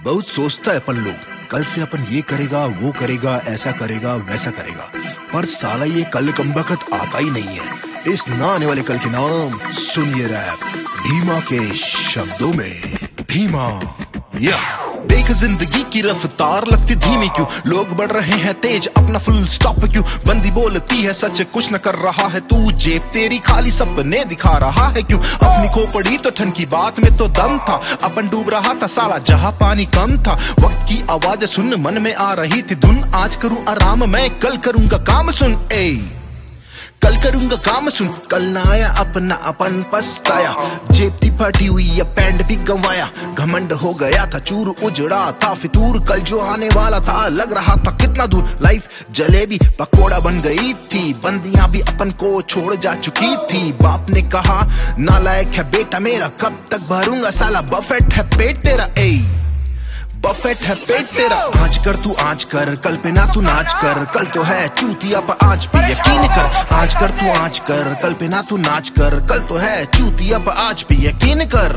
बहुत सोचता है अपन लोग, कल से अपन ये करेगा वो करेगा ऐसा करेगा वैसा करेगा, पर साला ये कल कमबख्त आता ही नहीं है। इस ना आने वाले कल के नाम सुनिए रैप भीमा के शब्दों में। भीमा या देख जिंदगी की रफ्तार लगती धीमी क्यों, लोग बढ़ रहे हैं तेज अपना फुल स्टॉप क्यों, बंदी बोलती है सच कुछ न कर रहा है तू, जेब तेरी खाली सपने दिखा रहा है क्यों, अपनी खोपड़ी तो ठन की बात में तो दम था, अपन डूब रहा था साला जहां पानी कम था, वक्त की आवाज सुन मन में आ रही थी धुन, आज करूं आराम मैं कल करूंगा काम सुन, कल करूंगा काम सुन, कल ना आया अपना अपन पछताया, जेब थी फटी हुई या पैंट भी गंवाया, घमंड हो गया था चूर उजड़ा था फितूर, कल जो आने वाला था लग रहा था कितना दूर, लाइफ जलेबी पकोड़ा बन गई थी, बंदियां भी अपन को छोड़ जा चुकी थी, बाप ने कहा नालायक है बेटा मेरा कब तक भरूंगा साला बफेट है पेट तेरा, बफेट है पेट तेरा, आज कर तू आज कर कल पे ना तू नाच कर, कल तो है चूतिया पर आज पे यकीन कर, आज कर तू आज कर कल पे ना तू नाच कर, कल तो है चूतिया पर आज पे यकीन कर।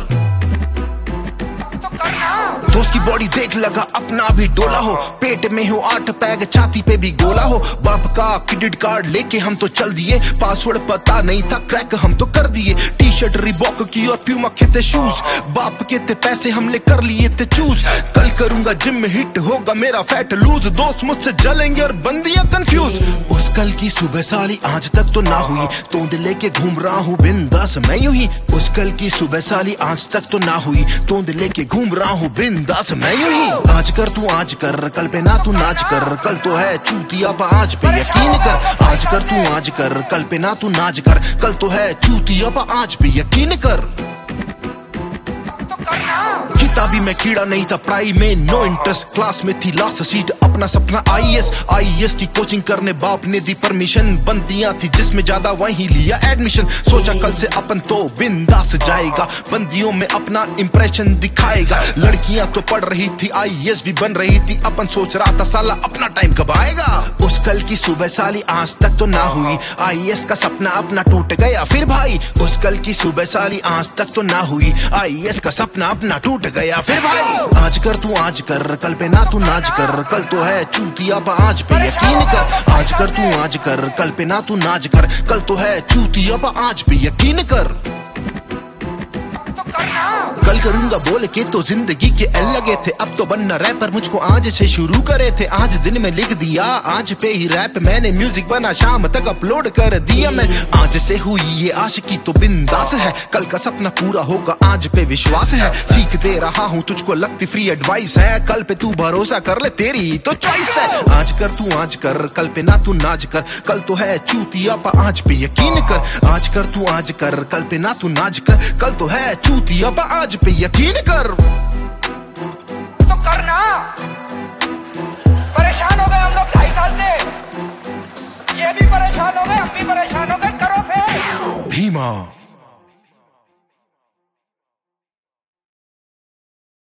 दोस्त की बॉडी देख लगा अपना भी डोला हो, पेट में हो 8 पैग छाती पे भी गोला हो, बाप का क्रेडिट कार्ड लेके हम तो चल दिए, पासवर्ड पता नहीं था क्रैक हम तो कर दिए, टी शर्ट रिबॉक की और प्यूमा के थे शूज, बाप के थे पैसे हमने कर लिए थे चूज, कल करूंगा जिम में हिट होगा मेरा फैट लूज, दोस्त मुझसे जलेंगे और बंदियां कंफ्यूज, उस कल की सुबह साली आज तक तो ना हुई, तोंद लेके घूम रहा हूँ बिंदास मैं यूं ही, उस कल की सुबह साली आज तक तो ना हुई, तोंद लेके घूम रहा हूँ बिंदास मैं यूं ही, आज कर तू आज कर कल पे ना तू नाच कर, कल तो है चूतिया पर आज पे यकीन कर, आज कर तू आज कर कल पे ना तू नाच कर, कल तो है चूतिया पर आज पे यकीन कर। किताबी में कीड़ा नहीं था पढ़ाई में नो इंटरेस्ट, क्लास में थी लास्ट सीट अपना सपना आईएएस की कोचिंग करने बाप ने दी परमिशन, बंदियां थी जिसमें ज्यादा वहीं लिया एडमिशन, सोचा कल से अपन तो बिंदास जाएगा, बंदियों में अपना इंप्रेशन दिखाएगा, लड़कियां तो पढ़ रही थी आईएएस भी बन रही थी, अपन सोच रहा था साला अपना टाइम कब आएगा, उस कल की सुबह साली आज तक तो ना हुई, आईएएस का सपना अपना टूट गया फिर भाई, उस कल की सुबह साली आज तक तो ना हुई, आईएएस का सपना अपना टूट गया फिर भाई, आज कर तू आज कर कल पे ना तू नाच कर, कल तो है चूतिया पर आज पे यकीन कर, आज कर तू आज कर कल पे ना तू नाच कर, कल तो है चूतिया पर आज पे यकीन कर। कल करूंगा बोल के तो जिंदगी के एल लगे थे, अब तो बनना रैपर मुझको आज से शुरू करे थे, आज दिन में लिख दिया आज पे ही रैप मैंने, म्यूजिक बना शाम तक अपलोड कर दिया मैं, आज से हुई ये आशिकी तो बिंदास है, कल का सपना पूरा होगा आज पे विश्वास है, सीख दे रहा हूँ तुझको लगती फ्री एडवाइस है, कल पे तू भरोसा कर ले तेरी तो चॉइस है, आज कर तू आज कर कल पे ना तू नाच कर, कल तो है चूतिया पर आज पे यकीन कर, आज कर तू आज कर कल पे ना तू नाच कर, कल तो है चूतिया पर आज पे यकीन कर। तो करना परेशान हो गए हम लोग 2.5 साल से, ये भी परेशान हो गए हम भी परेशान हो गए, करो फिर भीमा।